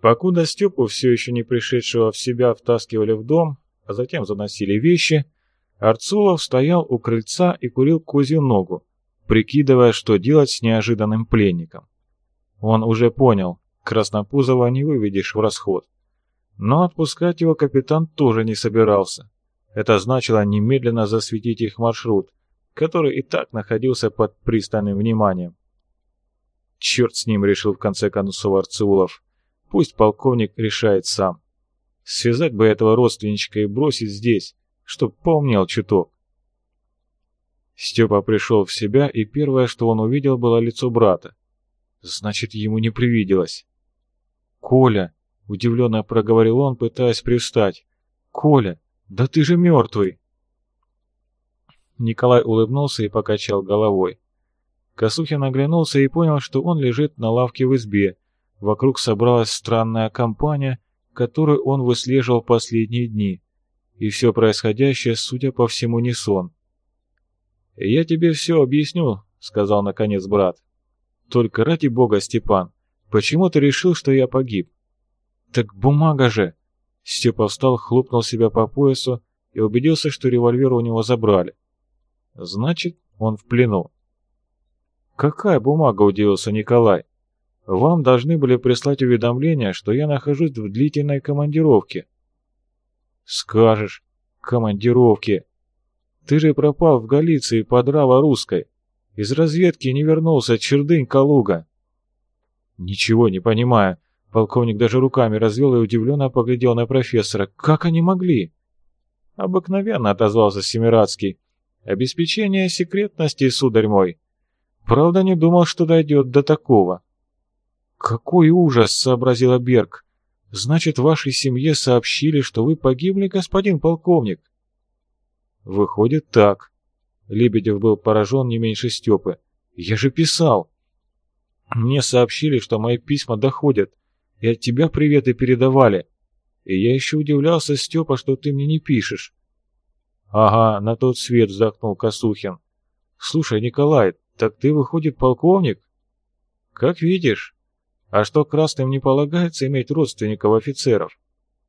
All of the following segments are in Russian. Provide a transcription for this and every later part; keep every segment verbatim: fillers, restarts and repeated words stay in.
Покуда Степу, все еще не пришедшего в себя, втаскивали в дом, а затем заносили вещи, Арцулов стоял у крыльца и курил козью ногу, прикидывая, что делать с неожиданным пленником. Он уже понял, Краснопузова не выведешь в расход. Но отпускать его капитан тоже не собирался. Это значило немедленно засветить их маршрут, который и так находился под пристальным вниманием. «Черт с ним», — решил в конце концов Арцулов. «Пусть полковник решает сам. Связать бы этого родственничка и бросить здесь, чтоб поумнел чуток». Степа пришел в себя, и первое, что он увидел, было лицо брата. Значит, ему не привиделось. «Коля!» — удивленно проговорил он, пытаясь привстать. «Коля, да ты же мертвый!» Николай улыбнулся и покачал головой. Косухин оглянулся и понял, что он лежит на лавке в избе. Вокруг собралась странная компания, которую он выслеживал последние дни. И все происходящее, судя по всему, не сон. «Я тебе все объясню», — сказал наконец брат. «Только ради бога, Степан, почему ты решил, что я погиб?» «Так бумага же!» Степа встал, хлопнул себя по поясу и убедился, что револьвер у него забрали. «Значит, он в плену». «Какая бумага?» — удивился Николай. «Вам должны были прислать уведомление, что я нахожусь в длительной командировке». «Скажешь, командировки. Ты же пропал в Галиции под Раво-Русской. Из разведки не вернулся, чердынь Калуга». «Ничего не понимаю». Полковник даже руками развел и удивленно поглядел на профессора. «Как они могли?» «Обыкновенно», — отозвался Семирадский. «Обеспечение секретности, сударь мой. Правда, не думал, что дойдет до такого». «Какой ужас!» — сообразила Берг. «Значит, вашей семье сообщили, что вы погибли, господин полковник?» «Выходит так». Лебедев был поражен не меньше Степы. «Я же писал. Мне сообщили, что мои письма доходят, и от тебя приветы передавали. И я еще удивлялся, Степа, что ты мне не пишешь». «Ага, на тот свет», — вздохнул Косухин. «Слушай, Николай, так ты, выходит, полковник?» «Как видишь. А что, красным не полагается иметь родственников офицеров?»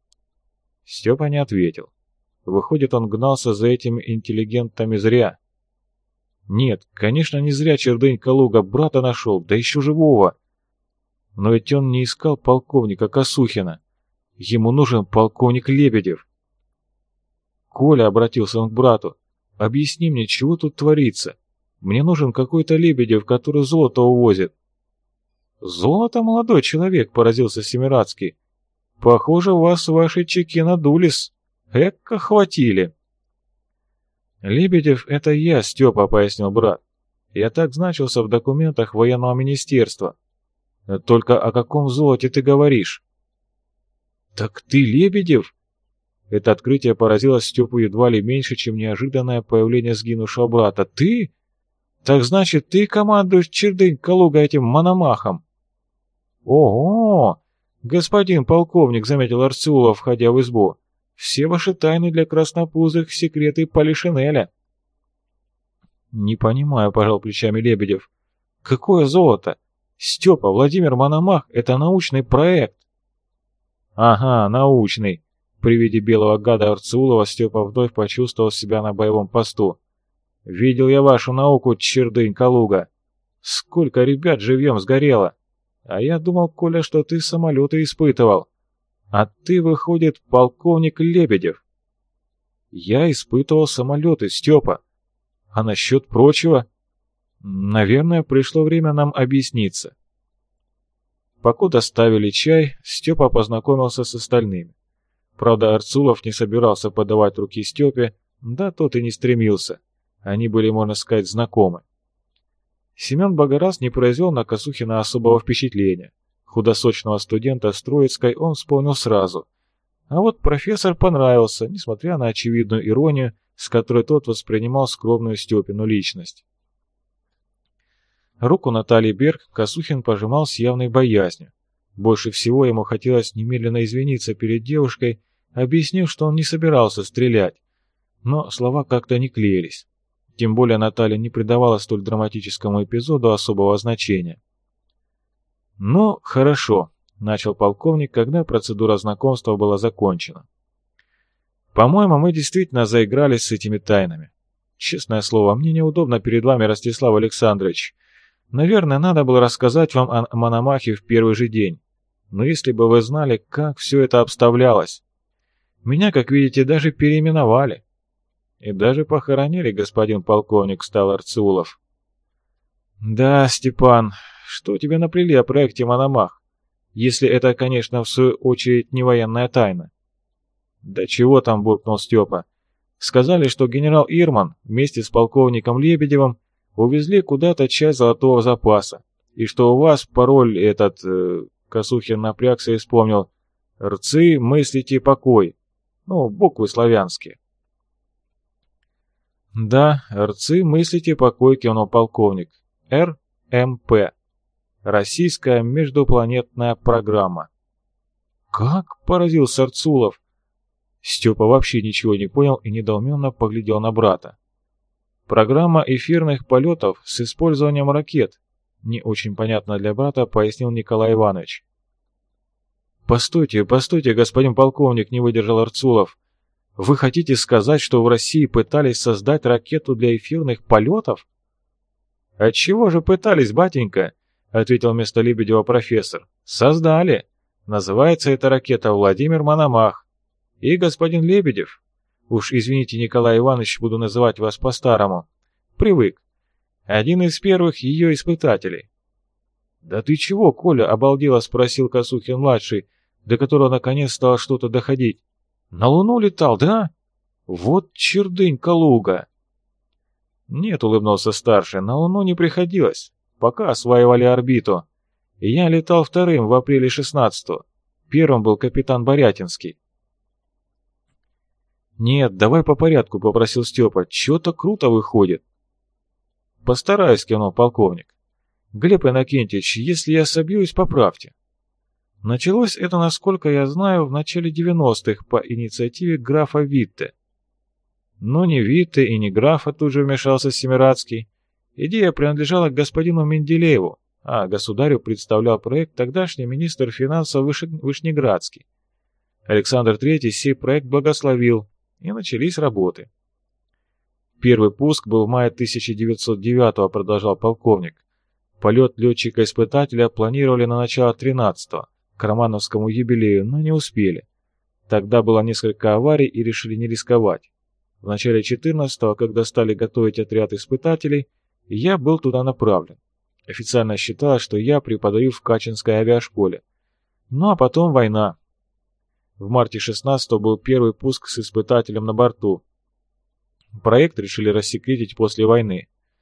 Степа не ответил. Выходит, он гнался за этими интеллигентами зря. Нет, конечно, не зря чердынь Калуга брата нашел, да еще живого. Но ведь он не искал полковника Косухина. Ему нужен полковник Лебедев. «Коля», — обратился он к брату, — «объясни мне, чего тут творится? Мне нужен какой-то Лебедев, который золото увозит». «Золото, молодой человек», — поразился Семирадский. «Похоже, вас ваши чеки надулись. Эк, хватили». «Лебедев — это я, Степа», — пояснил брат. «Я так значился в документах военного министерства. Только о каком золоте ты говоришь?» «Так ты Лебедев?» Это открытие поразило Степу едва ли меньше, чем неожиданное появление сгинувшего брата. «Ты? Так значит, ты командуешь чердынь Калуга этим мономахом?» «Ого! Господин полковник», — заметил Арцулов, входя в избу, — «все ваши тайны для краснопузых — секреты Полишинеля». «Не понимаю», — пожал плечами Лебедев. «Какое золото? Степа, Владимир Мономах — это научный проект». «Ага, научный». При виде белого гада Арцулова Степа вновь почувствовал себя на боевом посту. «Видел я вашу науку, чердынь Калуга. Сколько ребят живьем сгорело. А я думал, Коля, что ты самолеты испытывал. А ты, выходит, полковник Лебедев». «Я испытывал самолеты, Степа. А насчет прочего? Наверное, пришло время нам объясниться». Покуда ставили чай, Степа познакомился с остальными. Правда, Арцулов не собирался подавать руки Степе, да тот и не стремился. Они были, можно сказать, знакомы. Семен Богораз не произвел на Косухина особого впечатления. Худосочного студента с Троицкой он вспомнил сразу. А вот профессор понравился, несмотря на очевидную иронию, с которой тот воспринимал скромную Степину личность. Руку Натальи Берг Косухин пожимал с явной боязнью. Больше всего ему хотелось немедленно извиниться перед девушкой, объяснив, что он не собирался стрелять. Но слова как-то не клеились. Тем более Наталья не придавала столь драматическому эпизоду особого значения. «Ну, хорошо», начал полковник, когда процедура знакомства была закончена. По-моему, мы действительно заигрались с этими тайнами. Честное слово, мне неудобно перед вами, Ростислав Александрович. Наверное, надо было рассказать вам о Мономахе в первый же день. Но если бы вы знали, как все это обставлялось. Меня, как видите, даже переименовали. И даже похоронили, господин полковник, стал Арцулов. Да, Степан, что тебе наплели о проекте Мономах? Если это, конечно, в свою очередь не военная тайна. Да чего там, буркнул Степа. Сказали, что генерал Ирман вместе с полковником Лебедевым увезли куда-то часть золотого запаса, и что у вас пароль этот... Э, Косухин напрягся и вспомнил. «Рцы, мыслите, покой». Ну, буквы славянские. Да, рцы, мыслите, покой, кивнул полковник. эр эм пэ. Российская междупланетная программа. Как? Поразился Арцулов. Степа вообще ничего не понял и недоуменно поглядел на брата. Программа эфирных полетов с использованием ракет. Не очень понятно для брата, пояснил Николай Иванович. «Постойте, постойте, господин полковник», — не выдержал Арцулов. «Вы хотите сказать, что в России пытались создать ракету для эфирных полетов?» «Отчего же пытались, батенька?» — ответил вместо Лебедева профессор. «Создали. Называется эта ракета Владимир Мономах. И господин Лебедев, уж извините, Николай Иванович, буду называть вас по-старому, привык, один из первых ее испытателей». «Да ты чего, Коля?» — обалдело спросил Косухин-младший, до которого наконец стало что-то доходить. «На Луну летал, да? Вот чердынь Калуга!» «Нет», — улыбнулся старший, — «на Луну не приходилось, пока осваивали орбиту. И я летал вторым в апреле шестнадцатого. Первым был капитан Борятинский». «Нет, давай по порядку», — попросил Степа. «Чё-то круто выходит». «Постараюсь», — кивнул полковник. «Глеб Иннокентьевич, если я собьюсь, поправьте». Началось это, насколько я знаю, в начале девяностых по инициативе графа Витте. «Ну, не Витте и не графа», — тут же вмешался Семирадский. Идея принадлежала к господину Менделееву, а государю представлял проект тогдашний министр финансов Вышнеградский. Александр Третий сей проект благословил, и начались работы. «Первый пуск был в мае тысяча девятьсот девятого», — продолжал полковник. «Полет летчика-испытателя планировали на начало тринадцатого, к Романовскому юбилею, но не успели. Тогда было несколько аварий и решили не рисковать. В начале четырнадцатого, когда стали готовить отряд испытателей, я был туда направлен. Официально считалось, что я преподаю в Качинской авиашколе. Ну а потом война. В марте шестнадцатого был первый пуск с испытателем на борту. Проект решили рассекретить после войны.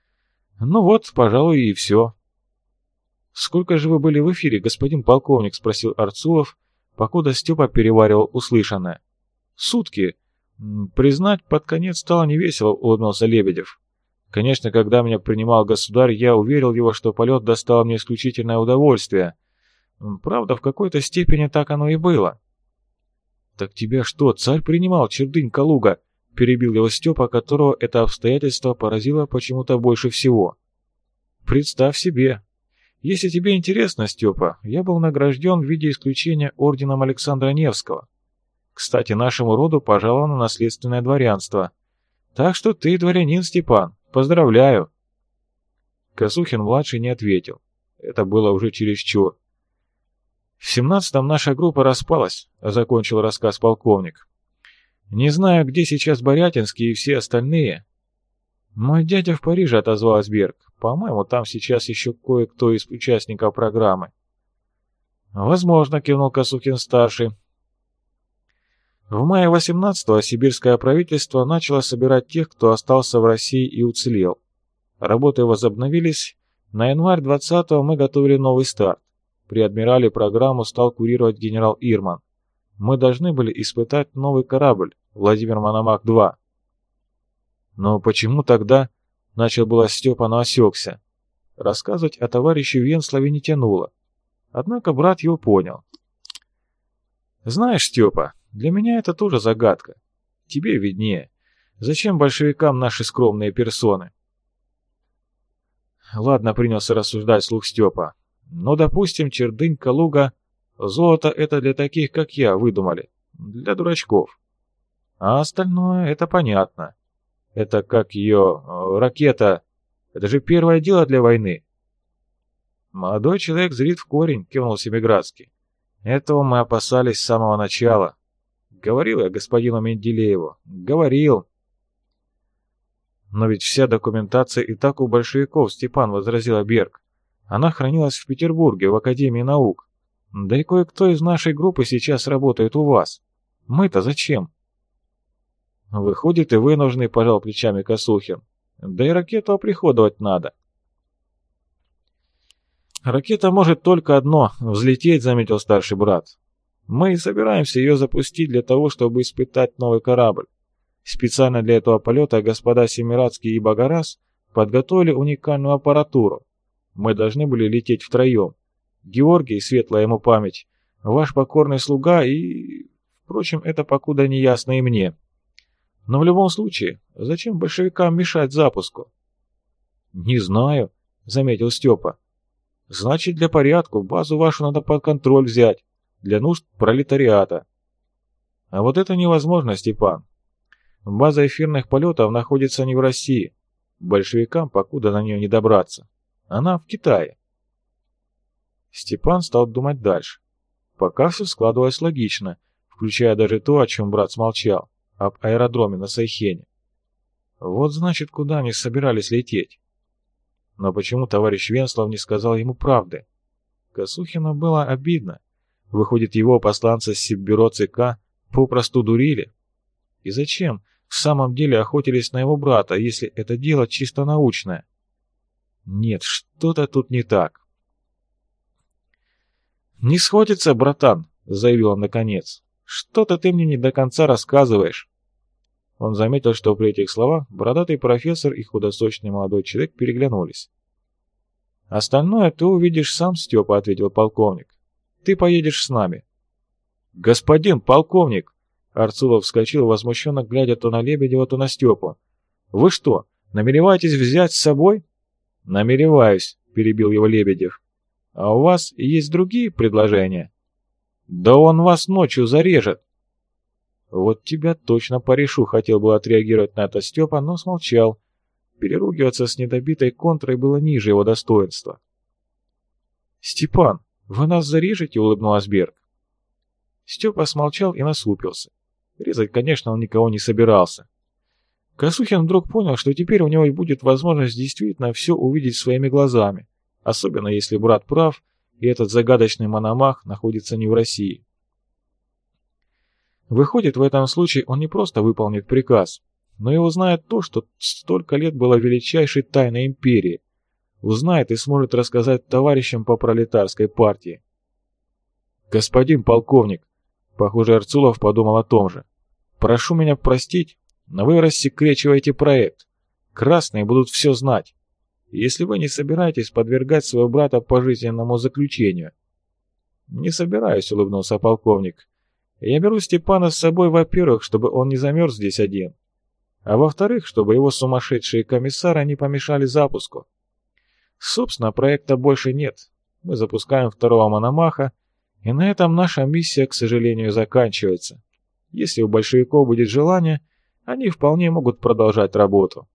Ну вот, пожалуй, и все». «Сколько же вы были в эфире, господин полковник?» — спросил Арцулов, покуда Степа переваривал услышанное. «Сутки. Признать, под конец стало невесело», — улыбнулся Лебедев. «Конечно, когда меня принимал государь, я уверил его, что полет доставил мне исключительное удовольствие. Правда, в какой-то степени так оно и было». «Так тебя что, царь принимал, чердынь Калуга?» — перебил его Степа, которого это обстоятельство поразило почему-то больше всего. «Представь себе. Если тебе интересно, Степа, я был награжден в виде исключения орденом Александра Невского. Кстати, нашему роду пожаловано наследственное дворянство. Так что ты дворянин, Степан. Поздравляю!» Косухин-младший не ответил. Это было уже чересчур. «В семнадцатом наша группа распалась», — закончил рассказ полковник. «Не знаю, где сейчас Борятинский и все остальные». «Мой дядя в Париже», — отозвалась Берг. «По-моему, там сейчас еще кое-кто из участников программы». «Возможно», — кивнул Косухин-старший. В мае восемнадцатого сибирское правительство начало собирать тех, кто остался в России и уцелел. Работы возобновились. На январь двадцатого мы готовили новый старт. При адмирале программу стал курировать генерал Ирман. Мы должны были испытать новый корабль «Владимир Мономах-два». «Но почему тогда?» — начал было Степа, но осекся. Рассказывать о товарище Венслове не тянуло. Однако брат его понял. «Знаешь, Степа, для меня это тоже загадка. Тебе виднее. Зачем большевикам наши скромные персоны?» «Ладно», — принялся рассуждать вслух Степа. «Но, допустим, чердынь Калуга Золото это для таких, как я, выдумали. Для дурачков. А остальное это понятно. Это как ее э, ракета. Это же первое дело для войны. Молодой человек зрит в корень, кивнул Семиградский. Этого мы опасались с самого начала. Говорил я господину Менделееву. Говорил. Но ведь вся документация и так у большевиков, Степан, возразила Берг. Она хранилась в Петербурге, в Академии наук. Да и кое-кто из нашей группы сейчас работает у вас. Мы-то зачем? Выходит, и вы нужны, пожал плечами Косухин. Да и ракету оприходовать надо. Ракета может только одно — взлететь, заметил старший брат. Мы и собираемся ее запустить для того, чтобы испытать новый корабль. Специально для этого полета господа Семирадский и Багарас подготовили уникальную аппаратуру. Мы должны были лететь втроем. Георгий, светлая ему память, ваш покорный слуга и... Впрочем, это покуда не ясно и мне. Но в любом случае, зачем большевикам мешать запуску? Не знаю, заметил Степа. Значит, для порядка базу вашу надо под контроль взять, для нужд пролетариата. А вот это невозможно, Степан. База эфирных полетов находится не в России. Большевикам покуда на нее не добраться. Она в Китае. Степан стал думать дальше. Пока все складывалось логично, включая даже то, о чем брат смолчал, об аэродроме на Сайхене. Вот значит, куда они собирались лететь. Но почему товарищ Венслов не сказал ему правды? Косухину было обидно. Выходит, его посланцы с Сиббюро ЦК попросту дурили. И зачем в самом деле охотились на его брата, если это дело чисто научное? Нет, что-то тут не так. «Не сходится, братан», — заявил он наконец. «Что-то ты мне не до конца рассказываешь». Он заметил, что при этих словах бородатый профессор и худосочный молодой человек переглянулись. «Остальное ты увидишь сам, Степа», — ответил полковник. «Ты поедешь с нами». «Господин полковник!» — Арцулов вскочил, возмущенно глядя то на Лебедева, то на Степу. «Вы что, намереваетесь взять с собой?» «Намереваюсь», — перебил его Лебедев. «А у вас есть другие предложения?» «Да он вас ночью зарежет!» «Вот тебя точно порешу», — хотел бы отреагировать на это Степа, но смолчал. Переругиваться с недобитой контрой было ниже его достоинства. «Степан, вы нас зарежете?» — улыбнулась Берг. Степа смолчал и насупился. Резать, конечно, он никого не собирался. Косухин вдруг понял, что теперь у него будет возможность действительно все увидеть своими глазами, особенно если брат прав, и этот загадочный мономах находится не в России. Выходит, в этом случае он не просто выполнит приказ, но и узнает то, что столько лет было величайшей тайной империи, узнает и сможет рассказать товарищам по пролетарской партии. «Господин полковник», — похоже, Арцулов подумал о том же, — «прошу меня простить, но вы рассекречиваете проект. Красные будут все знать, если вы не собираетесь подвергать своего брата пожизненному заключению». «Не собираюсь», — улыбнулся полковник. «Я беру Степана с собой, во-первых, чтобы он не замерз здесь один, а во-вторых, чтобы его сумасшедшие комиссары не помешали запуску. Собственно, проекта больше нет. Мы запускаем второго Мономаха, и на этом наша миссия, к сожалению, заканчивается. Если у большевиков будет желание, они вполне могут продолжать работу».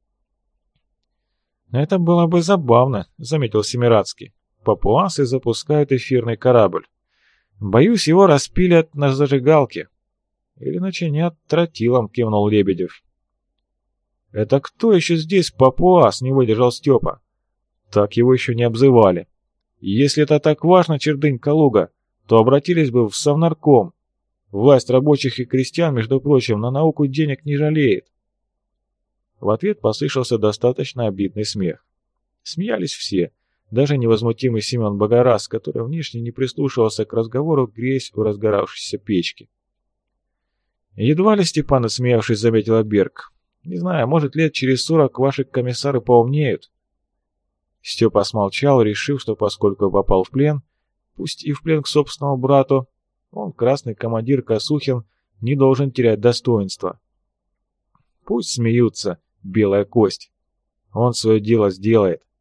«Это было бы забавно», — заметил Семирадский. «Папуасы запускают эфирный корабль. Боюсь, его распилят на зажигалке». «Или начинят тротилом», — кивнул Лебедев. «Это кто еще здесь папуас?» — не выдержал Степа. Так его еще не обзывали. «Если это так важно, Чердынь Калуга, то обратились бы в Совнарком. Власть рабочих и крестьян, между прочим, на науку денег не жалеет». В ответ послышался достаточно обидный смех. Смеялись все, даже невозмутимый Семен Багарас, который внешне не прислушивался к разговору, греясь у разгоравшейся печки. «Едва ли, Степан, отсмеявшись, заметила Берг. Не знаю, может, лет через сорок ваши комиссары поумнеют». Степа смолчал, решив, что поскольку попал в плен, пусть и в плен к собственному брату, он, красный командир Косухин, не должен терять достоинства. Пусть смеются, белая кость. Он свое дело сделает.